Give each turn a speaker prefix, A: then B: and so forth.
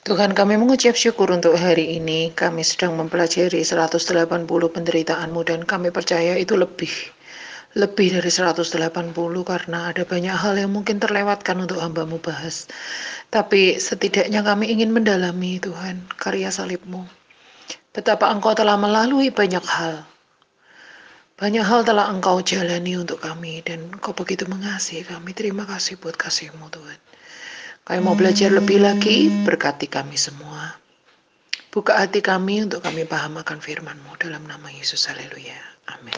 A: Tuhan, kami mengucap syukur untuk hari ini. Kami sedang mempelajari 180 penderitaan-Mu dan kami percaya itu lebih dari 180 karena ada banyak hal yang mungkin terlewatkan untuk hamba-Mu bahas. Tapi setidaknya kami ingin mendalami Tuhan karya salib-Mu. Betapa Engkau telah melalui banyak hal. Banyak hal telah Engkau jalani untuk kami dan Engkau begitu mengasihi kami. Terima kasih buat kasih-Mu Tuhan. Kami mau belajar lebih lagi, berkati kami semua. Buka hati kami untuk kami paham akan firman-Mu dalam nama Yesus. Haleluya. Amin.